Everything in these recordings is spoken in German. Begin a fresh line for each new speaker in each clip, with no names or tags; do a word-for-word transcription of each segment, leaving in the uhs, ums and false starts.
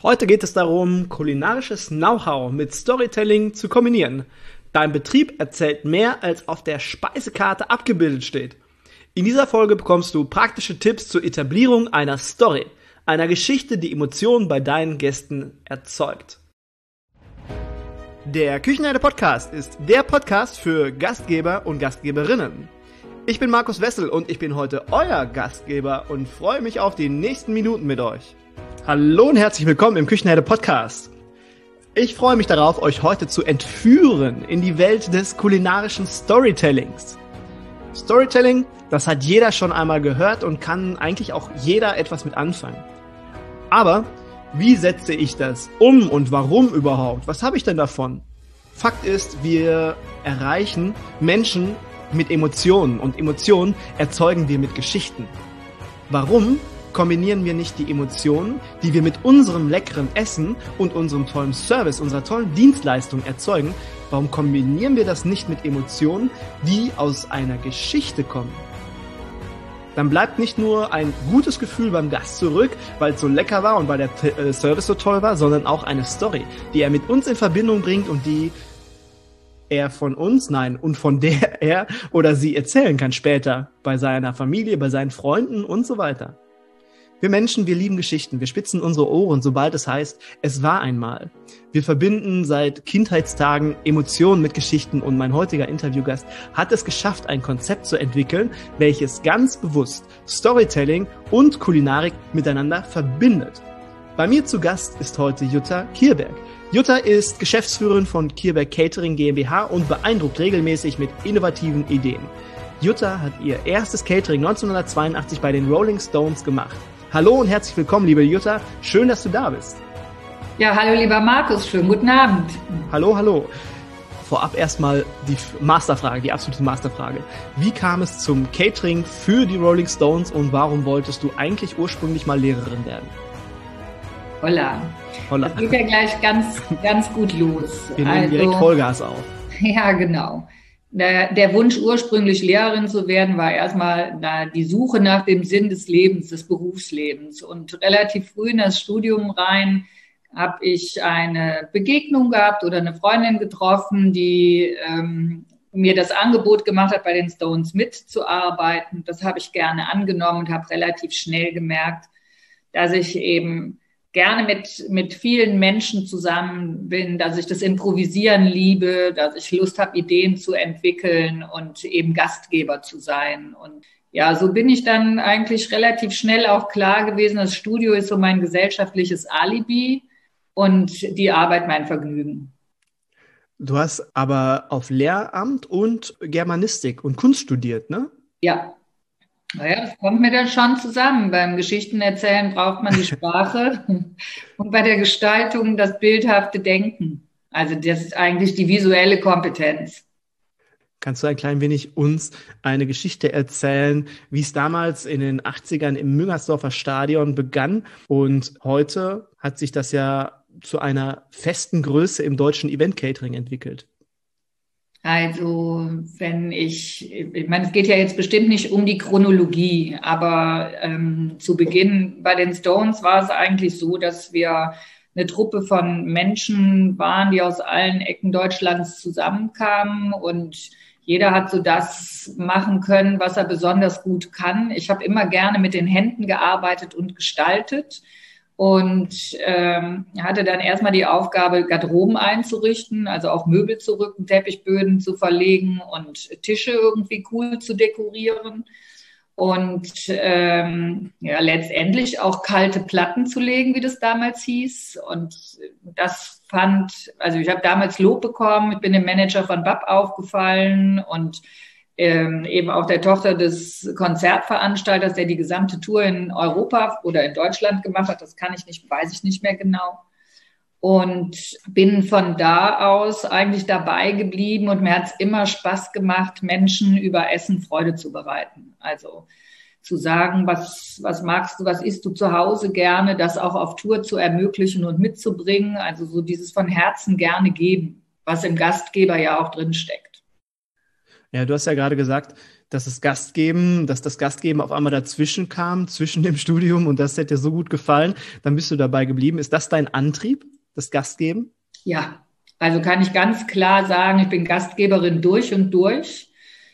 Heute geht es darum, kulinarisches Know-how mit Storytelling zu kombinieren. Dein Betrieb erzählt mehr, als auf der Speisekarte abgebildet steht. In dieser Folge bekommst du praktische Tipps zur Etablierung einer Story, einer Geschichte, die Emotionen bei deinen Gästen erzeugt. Der Küchenherde Podcast ist der Podcast für Gastgeber und Gastgeberinnen. Ich bin Markus Wessel und ich bin heute euer Gastgeber und freue mich auf die nächsten Minuten mit euch. Hallo und herzlich willkommen im Küchenherde Podcast. Ich freue mich darauf, euch heute zu entführen in die Welt des kulinarischen Storytellings. Storytelling, das hat jeder schon einmal gehört und kann eigentlich auch jeder etwas mit anfangen. Aber wie setze ich das um und warum überhaupt? Was habe ich denn davon? Fakt ist, wir erreichen Menschen mit Emotionen und Emotionen erzeugen wir mit Geschichten. Warum kombinieren wir nicht die Emotionen, die wir mit unserem leckeren Essen und unserem tollen Service, unserer tollen Dienstleistung erzeugen? Warum kombinieren wir das nicht mit Emotionen, die aus einer Geschichte kommen? Dann bleibt nicht nur ein gutes Gefühl beim Gast zurück, weil es so lecker war und weil der äh, Service so toll war, sondern auch eine Story, die er mit uns in Verbindung bringt und die er von uns, nein, und von der er oder sie erzählen kann später bei seiner Familie, bei seinen Freunden und so weiter. Wir Menschen, wir lieben Geschichten, wir spitzen unsere Ohren, sobald es heißt, es war einmal. Wir verbinden seit Kindheitstagen Emotionen mit Geschichten und mein heutiger Interviewgast hat es geschafft, ein Konzept zu entwickeln, welches ganz bewusst Storytelling und Kulinarik miteinander verbindet. Bei mir zu Gast ist heute Jutta Kierberg. Jutta ist Geschäftsführerin von Kierberg Catering GmbH und beeindruckt regelmäßig mit innovativen Ideen. Jutta hat ihr erstes Catering neunzehnhundertzweiundachtzig bei den Rolling Stones gemacht. Hallo und herzlich willkommen, liebe Jutta. Schön, dass du da bist.
Ja, hallo, lieber Markus. Schönen guten Abend.
Hallo, hallo. Vorab erstmal die Masterfrage, die absolute Masterfrage. Wie kam es zum Catering für die Rolling Stones und warum wolltest du eigentlich ursprünglich mal Lehrerin werden?
Holla. Holla. Das geht ja gleich ganz, ganz gut los.
Wir nehmen also direkt Vollgas auf.
Ja, genau. Der, der Wunsch, ursprünglich Lehrerin zu werden, war erstmal na, die Suche nach dem Sinn des Lebens, des Berufslebens. Und relativ früh in das Studium rein habe ich eine Begegnung gehabt oder eine Freundin getroffen, die ähm, mir das Angebot gemacht hat, bei den Stones mitzuarbeiten. Das habe ich gerne angenommen und habe relativ schnell gemerkt, dass ich eben gerne mit, mit vielen Menschen zusammen bin, dass ich das Improvisieren liebe, dass ich Lust habe, Ideen zu entwickeln und eben Gastgeber zu sein. Und ja, so bin ich dann eigentlich relativ schnell auch klar gewesen, das Studio ist so mein gesellschaftliches Alibi und die Arbeit mein Vergnügen.
Du hast aber auf Lehramt und Germanistik und Kunst studiert, ne?
Ja. Naja, das kommt mir dann schon zusammen. Beim Geschichtenerzählen braucht man die Sprache und bei der Gestaltung das bildhafte Denken. Also das ist eigentlich die visuelle Kompetenz.
Kannst du ein klein wenig uns eine Geschichte erzählen, wie es damals in den achtzigern im Müngersdorfer Stadion begann und heute hat sich das ja zu einer festen Größe im deutschen Event-Catering entwickelt?
Also wenn ich, ich meine, es geht ja jetzt bestimmt nicht um die Chronologie, aber ähm, zu Beginn bei den Stones war es eigentlich so, dass wir eine Truppe von Menschen waren, die aus allen Ecken Deutschlands zusammenkamen und jeder hat so das machen können, was er besonders gut kann. Ich habe immer gerne mit den Händen gearbeitet und gestaltet. Und ähm, hatte dann erstmal die Aufgabe, Garderoben einzurichten, also auch Möbel zu rücken, Teppichböden zu verlegen und Tische irgendwie cool zu dekorieren. Und ähm, ja, letztendlich auch kalte Platten zu legen, wie das damals hieß. Und das fand, also ich habe damals Lob bekommen, ich bin dem Manager von B A P aufgefallen und Ähm, eben auch der Tochter des Konzertveranstalters, der die gesamte Tour in Europa oder in Deutschland gemacht hat. Das kann ich nicht, weiß ich nicht mehr genau. Und bin von da aus eigentlich dabei geblieben und mir hat es immer Spaß gemacht, Menschen über Essen Freude zu bereiten. Also zu sagen, was, was magst du, was isst du zu Hause gerne, das auch auf Tour zu ermöglichen und mitzubringen. Also so dieses von Herzen gerne geben, was im Gastgeber ja auch drin steckt.
Ja, du hast ja gerade gesagt, dass das Gastgeben, dass das Gastgeben auf einmal dazwischen kam, zwischen dem Studium und das hat dir so gut gefallen, dann bist du dabei geblieben. Ist das dein Antrieb, das Gastgeben?
Ja, also kann ich ganz klar sagen, ich bin Gastgeberin durch und durch.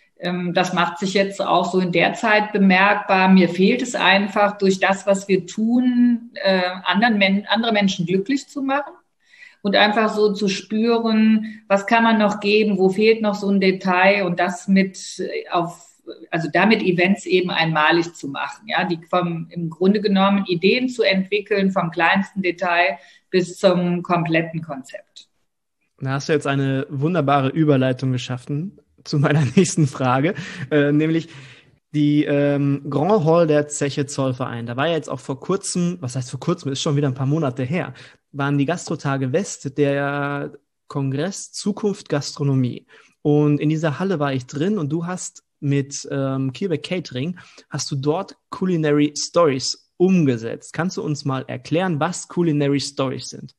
Das macht sich jetzt auch so in der Zeit bemerkbar. Mir fehlt es einfach, durch das, was wir tun, anderen Men- andere Menschen glücklich zu machen und einfach so zu spüren, was kann man noch geben, wo fehlt noch so ein Detail und das mit auf, also damit Events eben einmalig zu machen, ja, die vom, im Grunde genommen Ideen zu entwickeln, vom kleinsten Detail bis zum kompletten Konzept.
Da hast du jetzt eine wunderbare Überleitung geschaffen zu meiner nächsten Frage, äh, nämlich die ähm, Grand Hall der Zeche Zollverein. Da war ja jetzt auch vor kurzem, was heißt vor kurzem, ist schon wieder ein paar Monate her, waren die Gastrotage West, der Kongress Zukunft Gastronomie. Und in dieser Halle war ich drin und du hast mit ähm, Kirbeck Catering, hast du dort Culinary Stories umgesetzt. Kannst du uns mal erklären, was Culinary Stories sind?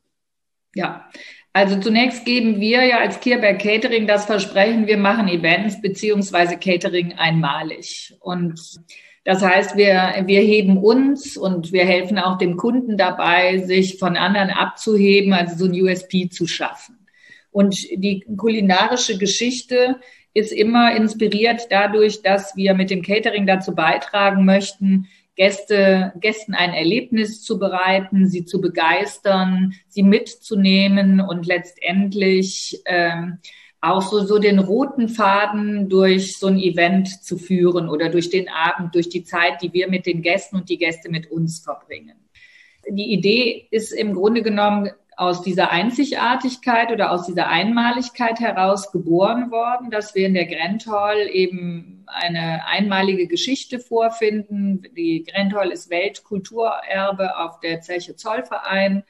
Ja, also zunächst geben wir ja als Kirbeck Catering das Versprechen, wir machen Events beziehungsweise Catering einmalig. Und das heißt, wir, wir heben uns und wir helfen auch dem Kunden dabei, sich von anderen abzuheben, also so ein U S P zu schaffen. Und die kulinarische Geschichte ist immer inspiriert dadurch, dass wir mit dem Catering dazu beitragen möchten, Gäste, Gästen ein Erlebnis zu bereiten, sie zu begeistern, sie mitzunehmen und letztendlich ähm, auch so, so den roten Faden durch so ein Event zu führen oder durch den Abend, durch die Zeit, die wir mit den Gästen und die Gäste mit uns verbringen. Die Idee ist im Grunde genommen aus dieser Einzigartigkeit oder aus dieser Einmaligkeit heraus geboren worden, dass wir in der Grand Hall eben eine einmalige Geschichte vorfinden. Die Grand Hall ist Weltkulturerbe auf der Zeche Zollverein.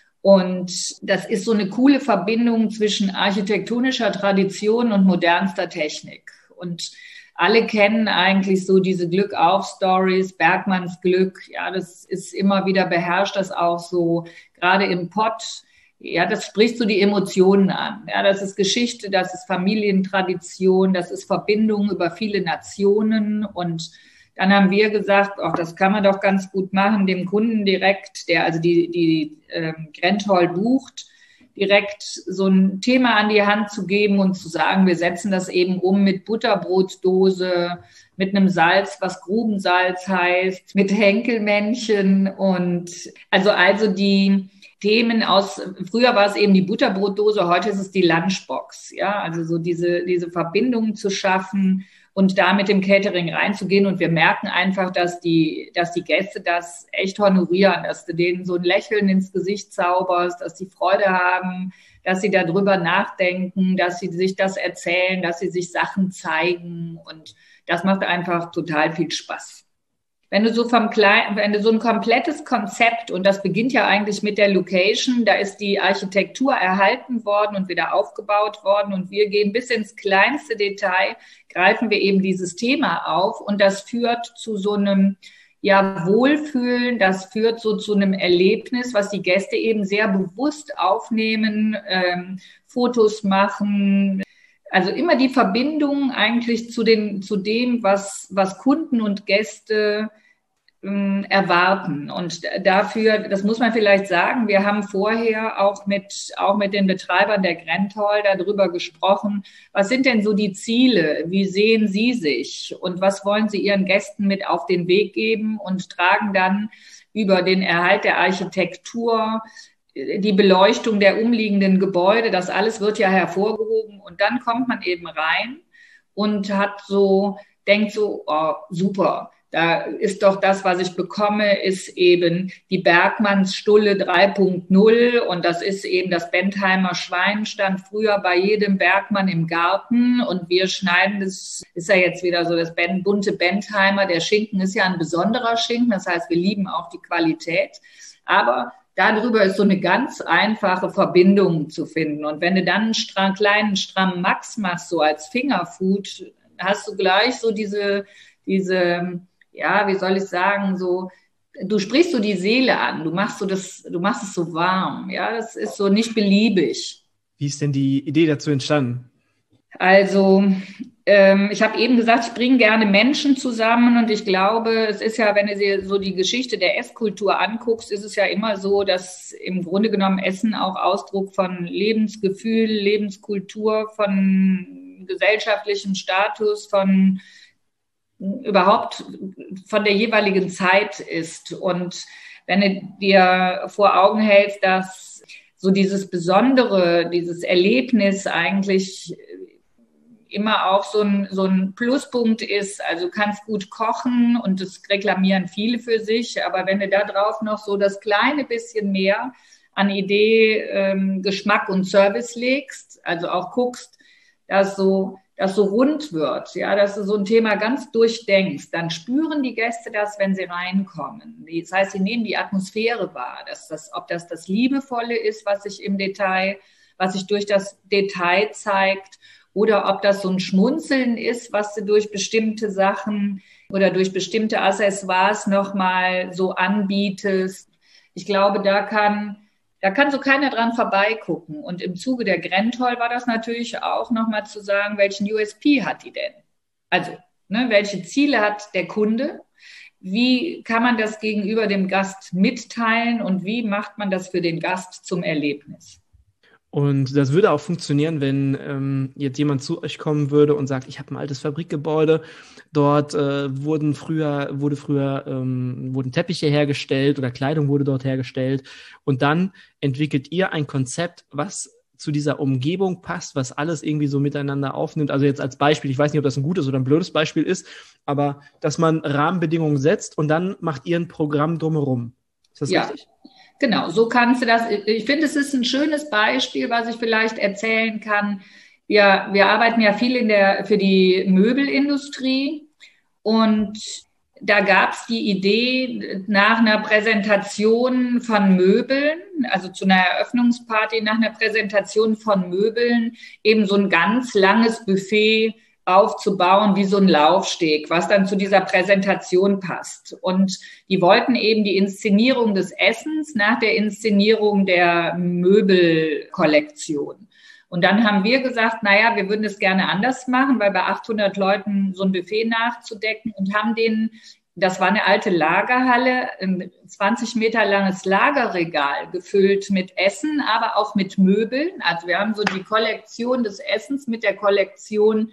Und das ist so eine coole Verbindung zwischen architektonischer Tradition und modernster Technik. Und alle kennen eigentlich so diese Glück-auf-Stories, Bergmanns Glück. Ja, das ist immer wieder beherrscht, das auch so, gerade im Pott. Ja, das spricht so die Emotionen an. Ja, das ist Geschichte, das ist Familientradition, das ist Verbindung über viele Nationen. Und dann haben wir gesagt, auch das kann man doch ganz gut machen, dem Kunden direkt, der also die, die äh, Grand Hall bucht, direkt so ein Thema an die Hand zu geben und zu sagen, wir setzen das eben um mit Butterbrotdose, mit einem Salz, was Grubensalz heißt, mit Henkelmännchen und also also die Themen aus, früher war es eben die Butterbrotdose, heute ist es die Lunchbox, ja, also so diese, diese Verbindungen zu schaffen und da mit dem Catering reinzugehen und wir merken einfach, dass die, dass die Gäste das echt honorieren, dass du denen so ein Lächeln ins Gesicht zauberst, dass sie Freude haben, dass sie darüber nachdenken, dass sie sich das erzählen, dass sie sich Sachen zeigen und das macht einfach total viel Spaß. Wenn du so vom Kleinen, wenn du so ein komplettes Konzept, und das beginnt ja eigentlich mit der Location, da ist die Architektur erhalten worden und wieder aufgebaut worden und wir gehen bis ins kleinste Detail, greifen wir eben dieses Thema auf und das führt zu so einem, ja, Wohlfühlen, das führt so zu einem Erlebnis, was die Gäste eben sehr bewusst aufnehmen, ähm, Fotos machen, also immer die Verbindung eigentlich zu den, zu dem, was, was Kunden und Gäste ähm, erwarten. Und dafür, das muss man vielleicht sagen, wir haben vorher auch mit, auch mit den Betreibern der Grand Hall darüber gesprochen, was sind denn so die Ziele? Wie sehen Sie sich? Und was wollen Sie Ihren Gästen mit auf den Weg geben? Und tragen dann über den Erhalt der Architektur, die Beleuchtung der umliegenden Gebäude, das alles wird ja hervorgehoben und dann kommt man eben rein und hat so, denkt so, oh, super, da ist doch das, was ich bekomme, ist eben die Bergmanns Stulle drei Punkt null und das ist eben das Bentheimer Schwein, stand früher bei jedem Bergmann im Garten und wir schneiden, das ist ja jetzt wieder so das bunte Bentheimer, der Schinken ist ja ein besonderer Schinken, das heißt, wir lieben auch die Qualität, aber darüber ist so eine ganz einfache Verbindung zu finden. Und wenn du dann einen stramm, kleinen strammen Max machst, so als Fingerfood, hast du gleich so diese, diese, ja, wie soll ich sagen, so, du sprichst so die Seele an, du machst so das, du machst es so warm, ja, das ist so nicht beliebig.
Wie ist denn die Idee dazu entstanden?
Also, ähm, ich habe eben gesagt, ich bringe gerne Menschen zusammen und ich glaube, es ist ja, wenn du dir so die Geschichte der Esskultur anguckst, ist es ja immer so, dass im Grunde genommen Essen auch Ausdruck von Lebensgefühl, Lebenskultur, von gesellschaftlichem Status, von überhaupt von der jeweiligen Zeit ist. Und wenn du dir vor Augen hältst, dass so dieses Besondere, dieses Erlebnis eigentlich immer auch so ein, so ein Pluspunkt ist, also du kannst gut kochen und das reklamieren viele für sich, aber wenn du da drauf noch so das kleine bisschen mehr an Idee, ähm, Geschmack und Service legst, also auch guckst, dass so das so rund wird, ja, dass du so ein Thema ganz durchdenkst, dann spüren die Gäste das, wenn sie reinkommen. Das heißt, sie nehmen die Atmosphäre wahr, dass das, ob das das Liebevolle ist, was sich im Detail, was sich durch das Detail zeigt, oder ob das so ein Schmunzeln ist, was du durch bestimmte Sachen oder durch bestimmte Accessoires nochmal so anbietest. Ich glaube, da kann Da kann so keiner dran vorbeigucken. Und im Zuge der Grandtoll war das natürlich auch nochmal zu sagen, welchen U S P hat die denn? Also, ne, welche Ziele hat der Kunde? Wie kann man das gegenüber dem Gast mitteilen und wie macht man das für den Gast zum Erlebnis?
Und das würde auch funktionieren, wenn ähm, jetzt jemand zu euch kommen würde und sagt, ich habe ein altes Fabrikgebäude, dort äh, wurden früher, wurde früher, ähm, wurden Teppiche hergestellt oder Kleidung wurde dort hergestellt und dann entwickelt ihr ein Konzept, was zu dieser Umgebung passt, was alles irgendwie so miteinander aufnimmt. Also jetzt als Beispiel, ich weiß nicht, ob das ein gutes oder ein blödes Beispiel ist, aber dass man Rahmenbedingungen setzt und dann macht ihr ein Programm drumherum. Ist das
ja.
richtig?
Genau, so kannst du das. Ich finde, es ist ein schönes Beispiel, was ich vielleicht erzählen kann. Wir, wir arbeiten ja viel in der, für die Möbelindustrie und da gab es die Idee, nach einer Präsentation von Möbeln, also zu einer Eröffnungsparty, nach einer Präsentation von Möbeln, eben so ein ganz langes Buffet aufzubauen wie so ein Laufsteg, was dann zu dieser Präsentation passt. Und die wollten eben die Inszenierung des Essens nach der Inszenierung der Möbelkollektion. Und dann haben wir gesagt, naja, wir würden es gerne anders machen, weil bei achthundert Leuten so ein Buffet nachzudecken und haben denen, das war eine alte Lagerhalle, ein zwanzig Meter langes Lagerregal gefüllt mit Essen, aber auch mit Möbeln. Also wir haben so die Kollektion des Essens mit der Kollektion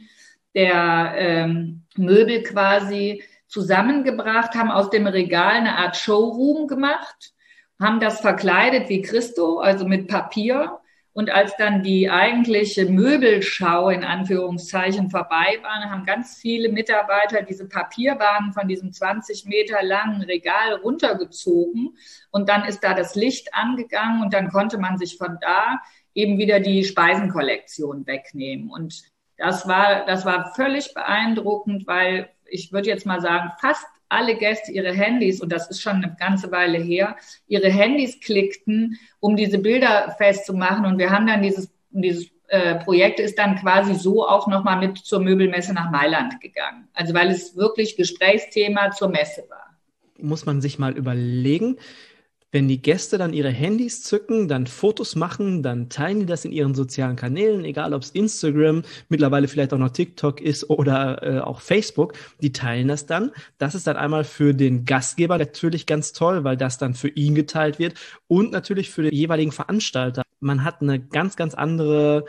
der ähm, Möbel quasi zusammengebracht, haben aus dem Regal eine Art Showroom gemacht, haben das verkleidet wie Christo, also mit Papier. Und als dann die eigentliche Möbelschau in Anführungszeichen vorbei war, haben ganz viele Mitarbeiter diese Papierwaren von diesem zwanzig Meter langen Regal runtergezogen. Und dann ist da das Licht angegangen und dann konnte man sich von da eben wieder die Speisenkollektion wegnehmen. Und Das war, das war völlig beeindruckend, weil ich würde jetzt mal sagen, fast alle Gäste ihre Handys, und das ist schon eine ganze Weile her, ihre Handys klickten, um diese Bilder festzumachen. Und wir haben dann dieses, dieses äh, Projekt ist dann quasi so auch nochmal mit zur Möbelmesse nach Mailand gegangen. Also weil es wirklich Gesprächsthema zur Messe war.
Muss man sich mal überlegen, wenn die Gäste dann ihre Handys zücken, dann Fotos machen, dann teilen die das in ihren sozialen Kanälen, egal ob es Instagram, mittlerweile vielleicht auch noch TikTok ist oder äh, auch Facebook, die teilen das dann. Das ist dann einmal für den Gastgeber natürlich ganz toll, weil das dann für ihn geteilt wird und natürlich für den jeweiligen Veranstalter. Man hat eine ganz, ganz andere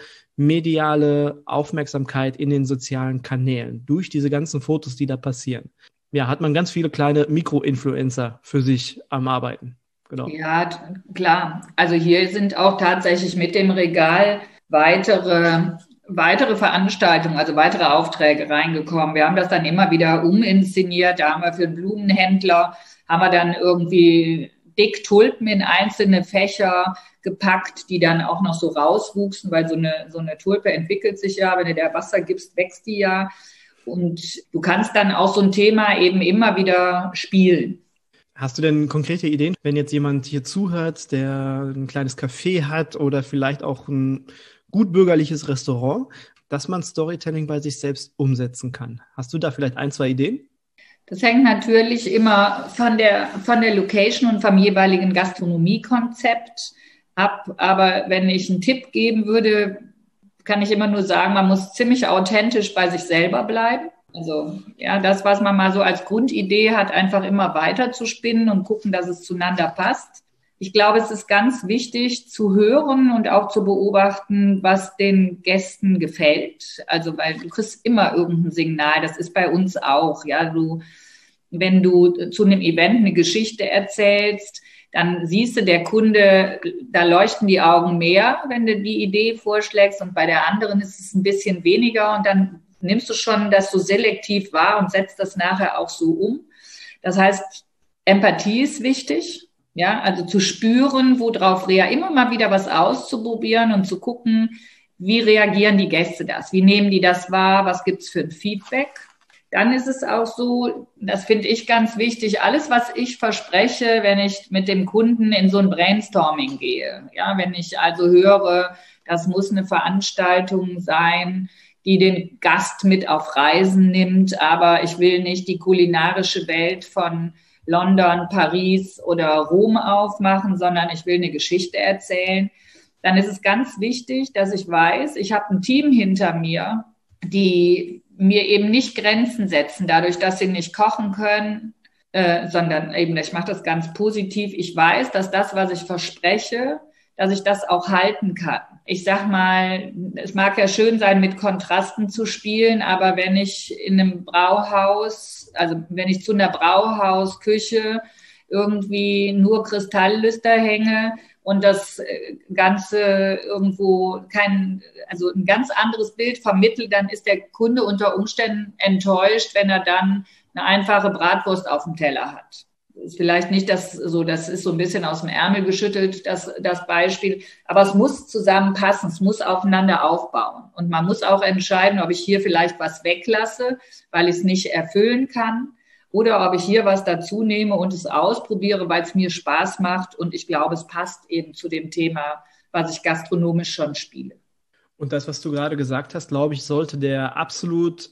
mediale Aufmerksamkeit in den sozialen Kanälen durch diese ganzen Fotos, die da passieren. Ja, hat man ganz viele kleine Mikro-Influencer für sich am Arbeiten. Genau.
Ja, klar. Also hier sind auch tatsächlich mit dem Regal weitere, weitere Veranstaltungen, also weitere Aufträge reingekommen. Wir haben das dann immer wieder uminszeniert. Da haben wir für einen Blumenhändler, haben wir dann irgendwie dick Tulpen in einzelne Fächer gepackt, die dann auch noch so rauswuchsen, weil so eine, so eine Tulpe entwickelt sich ja, wenn du der Wasser gibst, wächst die ja. Und du kannst dann auch so ein Thema eben immer wieder spielen.
Hast du denn konkrete Ideen, wenn jetzt jemand hier zuhört, der ein kleines Café hat oder vielleicht auch ein gut bürgerliches Restaurant, dass man Storytelling bei sich selbst umsetzen kann? Hast du da vielleicht ein, zwei Ideen?
Das hängt natürlich immer von der, von der Location und vom jeweiligen Gastronomiekonzept ab. Aber wenn ich einen Tipp geben würde, kann ich immer nur sagen, man muss ziemlich authentisch bei sich selber bleiben. Also ja, das, was man mal so als Grundidee hat, einfach immer weiter zu spinnen und gucken, dass es zueinander passt. Ich glaube, es ist ganz wichtig zu hören und auch zu beobachten, was den Gästen gefällt. Also, weil du kriegst immer irgendein Signal. Das ist bei uns auch. Ja, du, wenn du zu einem Event eine Geschichte erzählst, dann siehst du, der Kunde, da leuchten die Augen mehr, wenn du die Idee vorschlägst, und bei der anderen ist es ein bisschen weniger, und dann nimmst du schon das so selektiv wahr und setzt das nachher auch so um. Das heißt, Empathie ist wichtig, ja, also zu spüren, worauf rea, immer mal wieder was auszuprobieren und zu gucken, wie reagieren die Gäste das, wie nehmen die das wahr, was gibt's für ein Feedback. Dann ist es auch so, das finde ich ganz wichtig, alles, was ich verspreche, wenn ich mit dem Kunden in so ein Brainstorming gehe, ja, wenn ich also höre, das muss eine Veranstaltung sein, die den Gast mit auf Reisen nimmt, aber ich will nicht die kulinarische Welt von London, Paris oder Rom aufmachen, sondern ich will eine Geschichte erzählen, dann ist es ganz wichtig, dass ich weiß, ich habe ein Team hinter mir, die mir eben nicht Grenzen setzen, dadurch, dass sie nicht kochen können, äh, sondern eben, ich mache das ganz positiv. Ich weiß, dass das, was ich verspreche, dass ich das auch halten kann. Ich sag mal, es mag ja schön sein, mit Kontrasten zu spielen, aber wenn ich in einem Brauhaus, also wenn ich zu einer Brauhausküche irgendwie nur Kristalllüster hänge und das Ganze irgendwo kein, also ein ganz anderes Bild vermittelt, dann ist der Kunde unter Umständen enttäuscht, wenn er dann eine einfache Bratwurst auf dem Teller hat. Das ist vielleicht nicht das so, das ist so ein bisschen aus dem Ärmel geschüttelt, das, das Beispiel. Aber es muss zusammenpassen, es muss aufeinander aufbauen. Und man muss auch entscheiden, ob ich hier vielleicht was weglasse, weil ich es nicht erfüllen kann, oder ob ich hier was dazu nehme und es ausprobiere, weil es mir Spaß macht. Und ich glaube, es passt eben zu dem Thema, was ich gastronomisch schon spiele.
Und das, was du gerade gesagt hast, glaube ich, sollte der absolut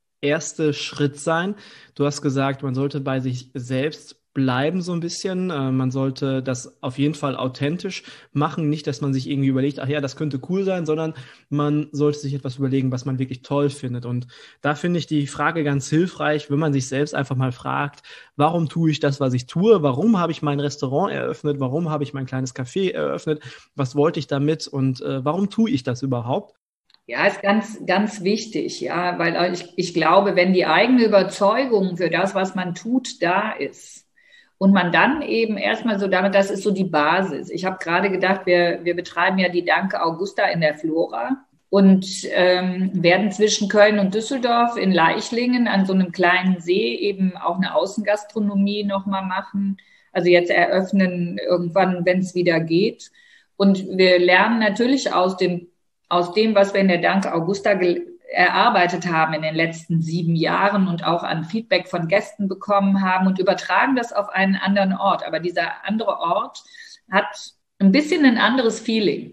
erste Schritt sein. Du hast gesagt, man sollte bei sich selbst bleiben so ein bisschen. Äh, man sollte das auf jeden Fall authentisch machen. Nicht, dass man sich irgendwie überlegt, ach ja, das könnte cool sein, sondern man sollte sich etwas überlegen, was man wirklich toll findet. Und da finde ich die Frage ganz hilfreich, wenn man sich selbst einfach mal fragt, warum tue ich das, was ich tue? Warum habe ich mein Restaurant eröffnet? Warum habe ich mein kleines Café eröffnet? Was wollte ich damit? Und äh, warum tue ich das überhaupt?
Ja, ist ganz, ganz wichtig, ja, weil ich, ich glaube, wenn die eigene Überzeugung für das, was man tut, da ist, und man dann eben erstmal so damit, das ist so die Basis. Ich habe gerade gedacht, wir, wir betreiben ja die Danke Augusta in der Flora und ähm, werden zwischen Köln und Düsseldorf in Leichlingen an so einem kleinen See eben auch eine Außengastronomie nochmal machen. Also jetzt eröffnen irgendwann, wenn es wieder geht. Und wir lernen natürlich aus dem, aus dem, was wir in der Danke Augusta gel- erarbeitet haben in den letzten sieben Jahren und auch an Feedback von Gästen bekommen haben und übertragen das auf einen anderen Ort. Aber dieser andere Ort hat ein bisschen ein anderes Feeling.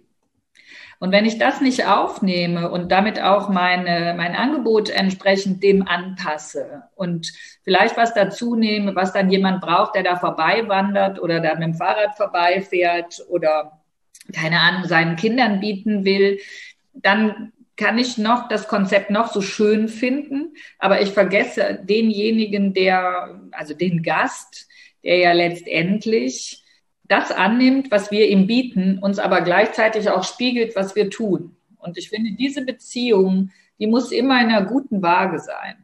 Und wenn ich das nicht aufnehme und damit auch meine, mein Angebot entsprechend dem anpasse und vielleicht was dazu nehme, was dann jemand braucht, der da vorbei wandert oder da mit dem Fahrrad vorbeifährt oder, keine Ahnung, seinen Kindern bieten will, dann kann ich noch das Konzept noch so schön finden, aber ich vergesse denjenigen, der, also den Gast, der ja letztendlich das annimmt, was wir ihm bieten, uns aber gleichzeitig auch spiegelt, was wir tun. Und ich finde, diese Beziehung, die muss immer in einer guten Waage sein.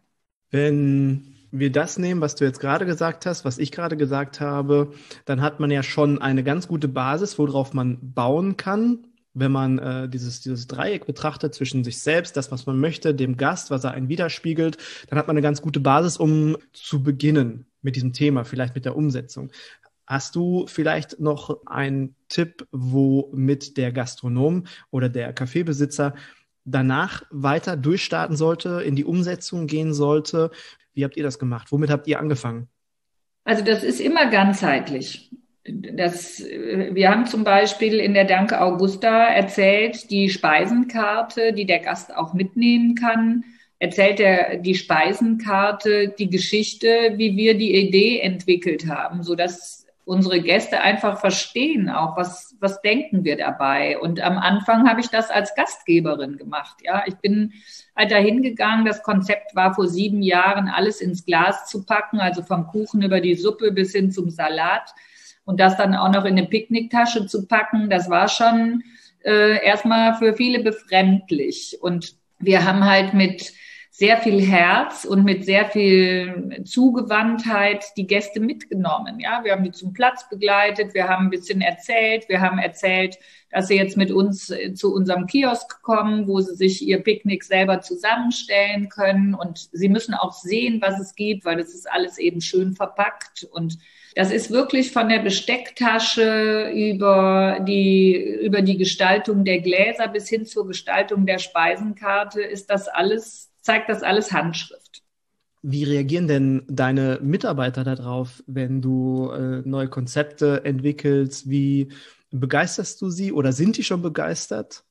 Wenn wir das nehmen, was du jetzt gerade gesagt hast, was ich gerade gesagt habe, dann hat man ja schon eine ganz gute Basis, worauf man bauen kann. Wenn man äh, dieses, dieses Dreieck betrachtet zwischen sich selbst, das, was man möchte, dem Gast, was er einen widerspiegelt, dann hat man eine ganz gute Basis, um zu beginnen mit diesem Thema, vielleicht mit der Umsetzung. Hast du vielleicht noch einen Tipp, womit der Gastronom oder der Kaffeebesitzer danach weiter durchstarten sollte, in die Umsetzung gehen sollte? Wie habt ihr das gemacht? Womit habt ihr angefangen?
Also das ist immer ganzheitlich. Das, wir haben zum Beispiel in der Danke Augusta erzählt, die Speisenkarte, die der Gast auch mitnehmen kann, erzählt er die Speisenkarte, die Geschichte, wie wir die Idee entwickelt haben, sodass unsere Gäste einfach verstehen auch, was, was denken wir dabei. Und am Anfang habe ich das als Gastgeberin gemacht. Ja, ich bin halt dahin gegangen. Das Konzept war vor sieben Jahren, alles ins Glas zu packen, also vom Kuchen über die Suppe bis hin zum Salat und das dann auch noch in eine Picknicktasche zu packen. Das war schon äh, erstmal für viele befremdlich. Und wir haben halt mit sehr viel Herz und mit sehr viel Zugewandtheit die Gäste mitgenommen. Ja, wir haben die zum Platz begleitet, wir haben ein bisschen erzählt, wir haben erzählt, dass sie jetzt mit uns zu unserem Kiosk kommen, wo sie sich ihr Picknick selber zusammenstellen können und sie müssen auch sehen, was es gibt, weil das ist alles eben schön verpackt und das ist wirklich von der Bestecktasche über die, über die Gestaltung der Gläser bis hin zur Gestaltung der Speisenkarte ist das alles zeigt das alles Handschrift.
Wie reagieren denn deine Mitarbeiter darauf, wenn du äh, neue Konzepte entwickelst? Wie begeisterst du sie oder sind die schon begeistert?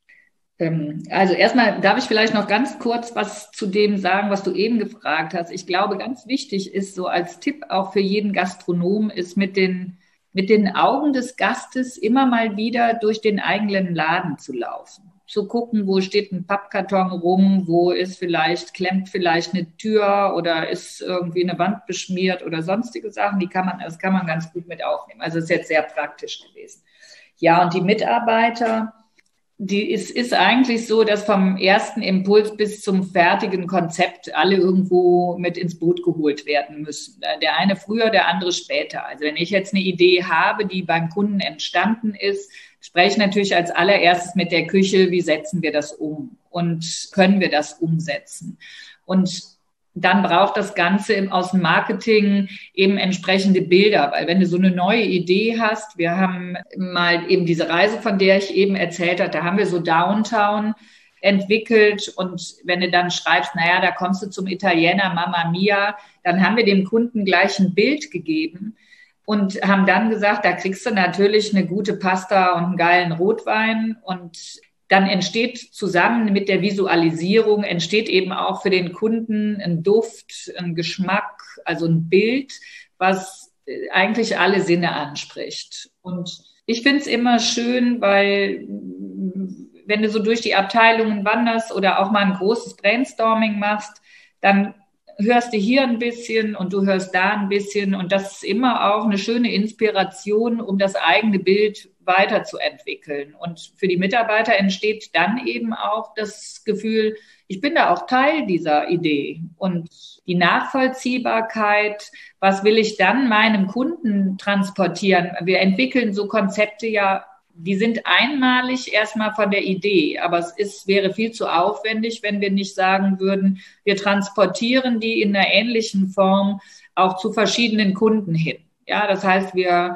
Ähm, also erstmal darf ich vielleicht noch ganz kurz was zu dem sagen, was du eben gefragt hast. Ich glaube, ganz wichtig ist so als Tipp auch für jeden Gastronom ist mit den, mit den Augen des Gastes immer mal wieder durch den eigenen Laden zu laufen. Zu gucken, wo steht ein Pappkarton rum, wo ist vielleicht, klemmt vielleicht eine Tür oder ist irgendwie eine Wand beschmiert oder sonstige Sachen, die kann man, das kann man ganz gut mit aufnehmen. Also ist jetzt sehr praktisch gewesen. Ja, und die Mitarbeiter, die ist, ist eigentlich so, dass vom ersten Impuls bis zum fertigen Konzept alle irgendwo mit ins Boot geholt werden müssen. Der eine früher, der andere später. Also wenn ich jetzt eine Idee habe, die beim Kunden entstanden ist, spreche ich natürlich als allererstes mit der Küche, wie setzen wir das um und können wir das umsetzen? Und dann braucht das Ganze im, aus dem Marketing eben entsprechende Bilder, weil wenn du so eine neue Idee hast, wir haben mal eben diese Reise, von der ich eben erzählt habe, da haben wir so Downtown entwickelt und wenn du dann schreibst, naja, da kommst du zum Italiener, Mamma Mia, dann haben wir dem Kunden gleich ein Bild gegeben und haben dann gesagt, da kriegst du natürlich eine gute Pasta und einen geilen Rotwein und dann entsteht zusammen mit der Visualisierung, entsteht eben auch für den Kunden ein Duft, ein Geschmack, also ein Bild, was eigentlich alle Sinne anspricht. Und ich finde es immer schön, weil wenn du so durch die Abteilungen wanderst oder auch mal ein großes Brainstorming machst, dann hörst du hier ein bisschen und du hörst da ein bisschen und das ist immer auch eine schöne Inspiration, um das eigene Bild weiterzuentwickeln. Und für die Mitarbeiter entsteht dann eben auch das Gefühl, ich bin da auch Teil dieser Idee. Und die Nachvollziehbarkeit, was will ich dann meinem Kunden transportieren? Wir entwickeln so Konzepte ja, die sind einmalig erstmal von der Idee, aber es ist, wäre viel zu aufwendig, wenn wir nicht sagen würden, wir transportieren die in einer ähnlichen Form auch zu verschiedenen Kunden hin. Ja, das heißt, wir,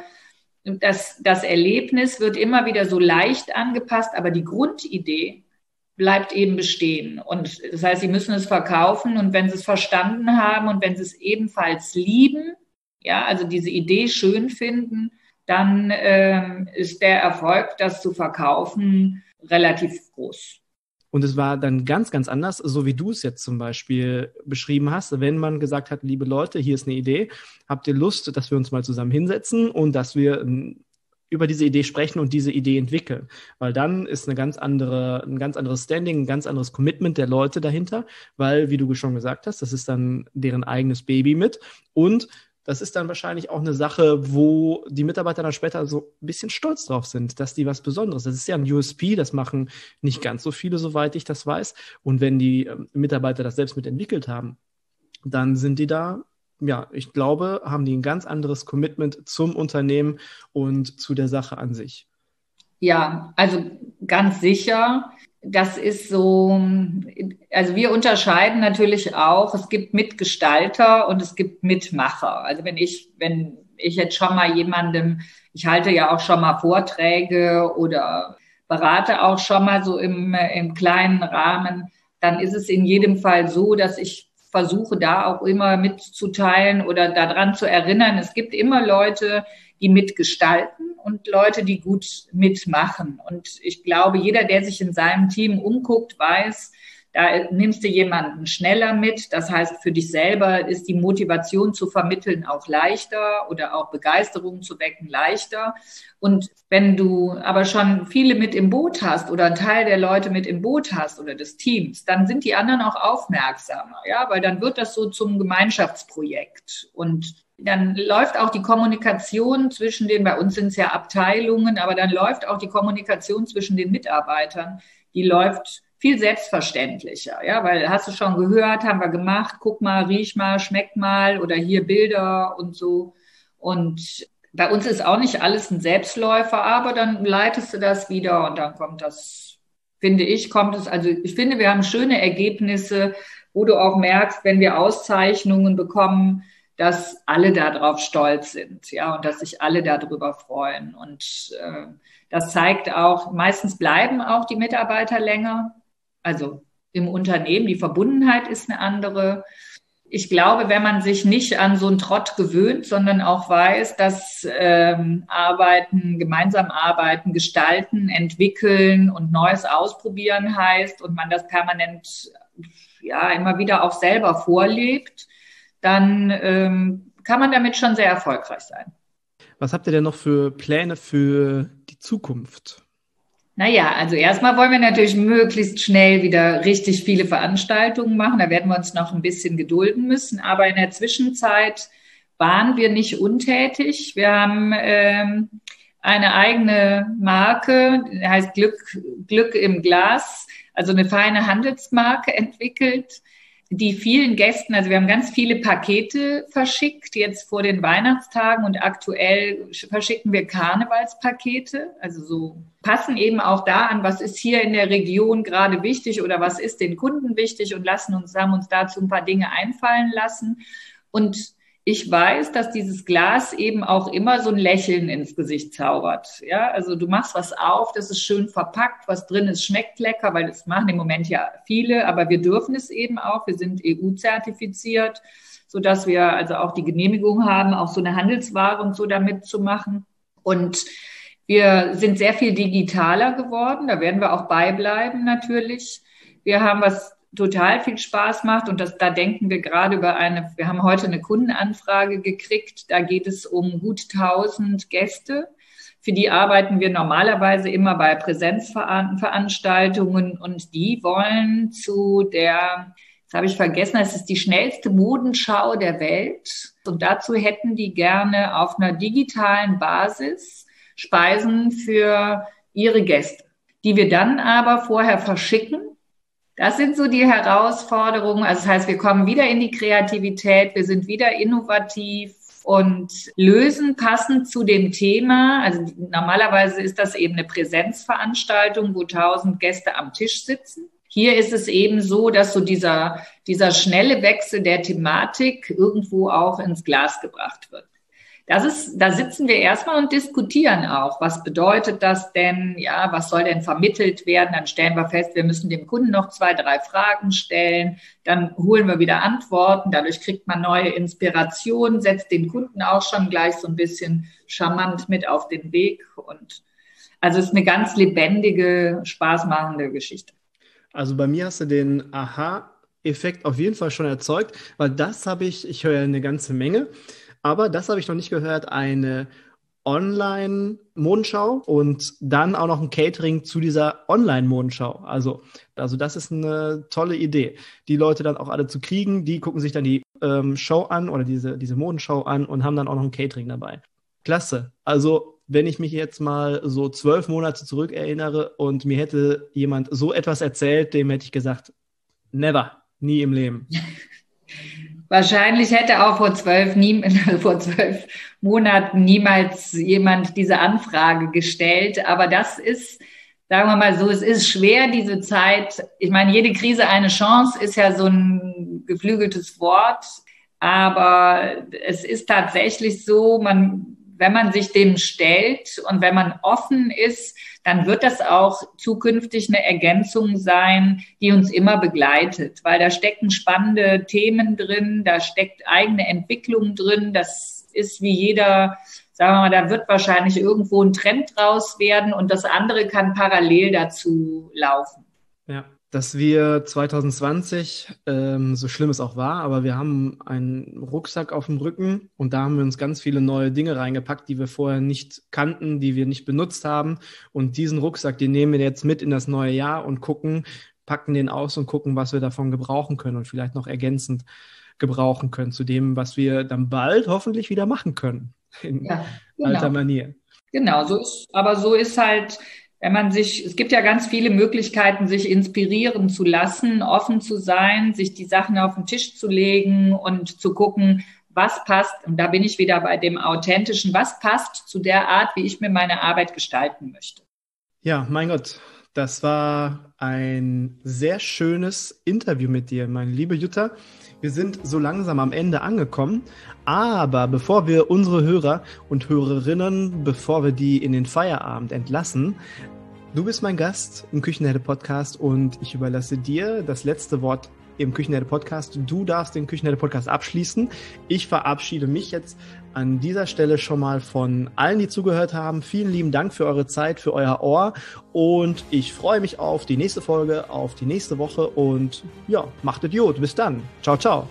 das, das Erlebnis wird immer wieder so leicht angepasst, aber die Grundidee bleibt eben bestehen. Und das heißt, sie müssen es verkaufen und wenn sie es verstanden haben und wenn sie es ebenfalls lieben, ja, also diese Idee schön finden, dann ähm, ist der Erfolg, das zu verkaufen, relativ groß.
Und es war dann ganz, ganz anders, so wie du es jetzt zum Beispiel beschrieben hast, wenn man gesagt hat, liebe Leute, hier ist eine Idee, habt ihr Lust, dass wir uns mal zusammen hinsetzen und dass wir ähm, über diese Idee sprechen und diese Idee entwickeln. Weil dann ist eine ganz andere, ein ganz anderes Standing, ein ganz anderes Commitment der Leute dahinter, weil, wie du schon gesagt hast, das ist dann deren eigenes Baby mit und das ist dann wahrscheinlich auch eine Sache, wo die Mitarbeiter dann später so ein bisschen stolz drauf sind, dass die was Besonderes. Das ist ja ein U S P, das machen nicht ganz so viele, soweit ich das weiß. Und wenn die ähm, Mitarbeiter das selbst mitentwickelt haben, dann sind die da, ja, ich glaube, haben die ein ganz anderes Commitment zum Unternehmen und zu der Sache an sich.
Ja, also ganz sicher. Das ist so, also wir unterscheiden natürlich auch, es gibt Mitgestalter und es gibt Mitmacher. Also wenn ich, wenn ich jetzt schon mal jemandem, ich halte ja auch schon mal Vorträge oder berate auch schon mal so im, im kleinen Rahmen, dann ist es in jedem Fall so, dass ich versuche da auch immer mitzuteilen oder daran zu erinnern. Es gibt immer Leute, die mitgestalten und Leute, die gut mitmachen. Und ich glaube, jeder, der sich in seinem Team umguckt, weiß, Da nimmst du jemanden schneller mit. Das heißt, für dich selber ist die Motivation zu vermitteln auch leichter oder auch Begeisterung zu wecken leichter. Und wenn du aber schon viele mit im Boot hast oder einen Teil der Leute mit im Boot hast oder des Teams, dann sind die anderen auch aufmerksamer, ja, weil dann wird das so zum Gemeinschaftsprojekt. Und dann läuft auch die Kommunikation zwischen den, bei uns sind es ja Abteilungen, aber dann läuft auch die Kommunikation zwischen den Mitarbeitern, die läuft viel selbstverständlicher, ja, weil hast du schon gehört, haben wir gemacht, guck mal, riech mal, schmeck mal oder hier Bilder und so. Und bei uns ist auch nicht alles ein Selbstläufer, aber dann leitest du das wieder und dann kommt das, finde ich, kommt es, also ich finde, wir haben schöne Ergebnisse, wo du auch merkst, wenn wir Auszeichnungen bekommen, dass alle darauf stolz sind, ja, und dass sich alle darüber freuen. Und äh, das zeigt auch, meistens bleiben auch die Mitarbeiter länger. Also im Unternehmen, die Verbundenheit ist eine andere. Ich glaube, wenn man sich nicht an so einen Trott gewöhnt, sondern auch weiß, dass ähm, Arbeiten, gemeinsam arbeiten, gestalten, entwickeln und Neues ausprobieren heißt und man das permanent ja immer wieder auch selber vorlebt, dann ähm, kann man damit schon sehr erfolgreich sein.
Was habt ihr denn noch für Pläne für die Zukunft?
Naja, also erstmal wollen wir natürlich möglichst schnell wieder richtig viele Veranstaltungen machen. Da werden wir uns noch ein bisschen gedulden müssen. Aber in der Zwischenzeit waren wir nicht untätig. Wir haben ähm, eine eigene Marke, die heißt Glück, Glück im Glas, also eine feine Handelsmarke entwickelt, die vielen Gästen, also wir haben ganz viele Pakete verschickt, jetzt vor den Weihnachtstagen und aktuell verschicken wir Karnevalspakete, also so passen eben auch da an, was ist hier in der Region gerade wichtig oder was ist den Kunden wichtig und lassen uns, haben uns dazu ein paar Dinge einfallen lassen. Und ich weiß, dass dieses Glas eben auch immer so ein Lächeln ins Gesicht zaubert. Ja, also du machst was auf, das ist schön verpackt, was drin ist, schmeckt lecker, weil das machen im Moment ja viele, aber wir dürfen es eben auch. Wir sind E U-zertifiziert, sodass wir also auch die Genehmigung haben, auch so eine Handelsware und so damit zu machen. Und wir sind sehr viel digitaler geworden, da werden wir auch beibleiben natürlich. Wir haben was total viel Spaß macht und das, da denken wir gerade über eine, wir haben heute eine Kundenanfrage gekriegt, da geht es um gut tausend Gäste, für die arbeiten wir normalerweise immer bei Präsenzveranstaltungen und die wollen zu der, jetzt habe ich vergessen, es ist die schnellste Modenschau der Welt und dazu hätten die gerne auf einer digitalen Basis Speisen für ihre Gäste, die wir dann aber vorher verschicken. Das sind so die Herausforderungen. Also das heißt, wir kommen wieder in die Kreativität, wir sind wieder innovativ und lösen passend zu dem Thema. Also normalerweise ist das eben eine Präsenzveranstaltung, wo tausend Gäste am Tisch sitzen. Hier ist es eben so, dass so dieser, dieser schnelle Wechsel der Thematik irgendwo auch ins Glas gebracht wird. Das ist, da sitzen wir erstmal und diskutieren auch. Was bedeutet das denn? Ja, was soll denn vermittelt werden? Dann stellen wir fest, wir müssen dem Kunden noch zwei, drei Fragen stellen. Dann holen wir wieder Antworten. Dadurch kriegt man neue Inspiration, setzt den Kunden auch schon gleich so ein bisschen charmant mit auf den Weg. Und also es ist eine ganz lebendige, spaßmachende Geschichte.
Also bei mir hast du den Aha-Effekt auf jeden Fall schon erzeugt, weil das habe ich, ich höre ja eine ganze Menge. Aber das habe ich noch nicht gehört, eine Online-Modenschau und dann auch noch ein Catering zu dieser Online-Modenschau. Also, also das ist eine tolle Idee, die Leute dann auch alle zu kriegen. Die gucken sich dann die ähm, Show an oder diese, diese Modenschau an und haben dann auch noch ein Catering dabei. Klasse. Also wenn ich mich jetzt mal so zwölf Monate zurück erinnere und mir hätte jemand so etwas erzählt, dem hätte ich gesagt, never, nie im Leben.
Wahrscheinlich hätte auch vor zwölf, nie, vor zwölf Monaten niemals jemand diese Anfrage gestellt. Aber das ist, sagen wir mal so, es ist schwer, diese Zeit. Ich meine, jede Krise eine Chance ist ja so ein geflügeltes Wort. Aber es ist tatsächlich so, man, wenn man sich dem stellt und wenn man offen ist, dann wird das auch zukünftig eine Ergänzung sein, die uns immer begleitet, weil da stecken spannende Themen drin, da steckt eigene Entwicklung drin, das ist wie jeder, sagen wir mal, da wird wahrscheinlich irgendwo ein Trend draus werden und das andere kann parallel dazu laufen.
Ja. dass wir zwanzig zwanzig, ähm, so schlimm es auch war, aber wir haben einen Rucksack auf dem Rücken und da haben wir uns ganz viele neue Dinge reingepackt, die wir vorher nicht kannten, die wir nicht benutzt haben. Und diesen Rucksack, den nehmen wir jetzt mit in das neue Jahr und gucken, packen den aus und gucken, was wir davon gebrauchen können und vielleicht noch ergänzend gebrauchen können zu dem, was wir dann bald hoffentlich wieder machen können. In
Ja, genau.
alter Manier.
Genau, so ist, aber so ist halt, wenn man sich, es gibt ja ganz viele Möglichkeiten, sich inspirieren zu lassen, offen zu sein, sich die Sachen auf den Tisch zu legen und zu gucken, was passt. Und da bin ich wieder bei dem Authentischen, was passt zu der Art, wie ich mir meine Arbeit gestalten möchte.
Ja, mein Gott, das war ein sehr schönes Interview mit dir, meine liebe Jutta. Wir sind so langsam am Ende angekommen, aber bevor wir unsere Hörer und Hörerinnen, bevor wir die in den Feierabend entlassen, du bist mein Gast im Küchenherde-Podcast und ich überlasse dir das letzte Wort im Küchenherde-Podcast. Du darfst den Küchenherde-Podcast abschließen. Ich verabschiede mich jetzt an dieser Stelle schon mal von allen, die zugehört haben. Vielen lieben Dank für eure Zeit, für euer Ohr und ich freue mich auf die nächste Folge, auf die nächste Woche und ja, macht Idiot. Bis dann. Ciao, ciao.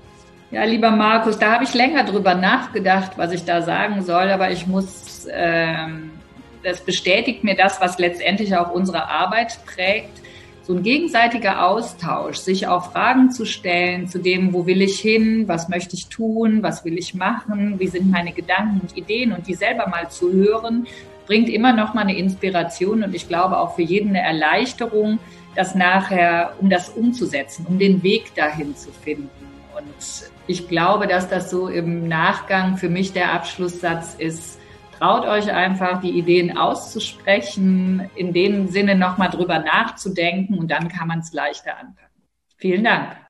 Ja, lieber Markus, da habe ich länger drüber nachgedacht, was ich da sagen soll, aber ich muss, ähm, das bestätigt mir das, was letztendlich auch unsere Arbeit prägt. So ein gegenseitiger Austausch, sich auch Fragen zu stellen zu dem, wo will ich hin, was möchte ich tun, was will ich machen, wie sind meine Gedanken und Ideen und die selber mal zu hören, bringt immer noch mal eine Inspiration und ich glaube auch für jeden eine Erleichterung, das nachher, um das umzusetzen, um den Weg dahin zu finden. Und ich glaube, dass das so im Nachgang für mich der Abschlusssatz ist, traut euch einfach, die Ideen auszusprechen, in dem Sinne nochmal drüber nachzudenken und dann kann man es leichter anpacken. Vielen Dank.